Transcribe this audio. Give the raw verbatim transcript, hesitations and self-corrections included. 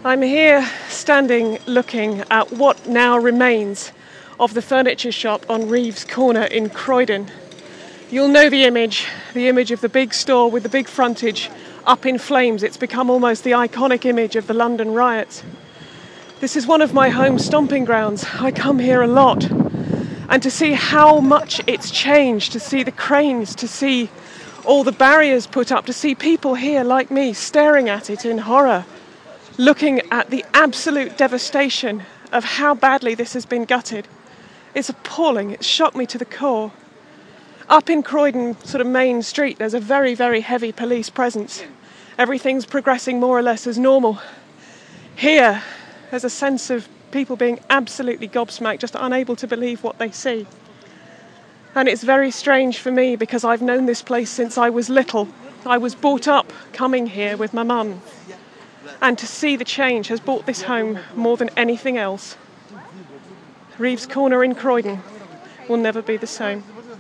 I'm here standing looking at what now remains of the furniture shop on Reeves Corner in Croydon. You'll know the image, the image of the big store with the big frontage up in flames. It's become almost the iconic image of the London riots. This is one of my home stomping grounds. I come here a lot. And to see how much it's changed, to see the cranes, to see all the barriers put up, to see people here like me staring at it in horror, looking at the absolute devastation of how badly this has been gutted. It's appalling. It's shocked me to the core. Up in Croydon, sort of main street, there's a very, very heavy police presence. Everything's progressing more or less as normal. Here, there's a sense of people being absolutely gobsmacked, just unable to believe what they see. And it's very strange for me because I've known this place since I was little. I was brought up coming here with my mum. And to see the change has brought this home more than anything else. Reeves Corner in Croydon will never be the same.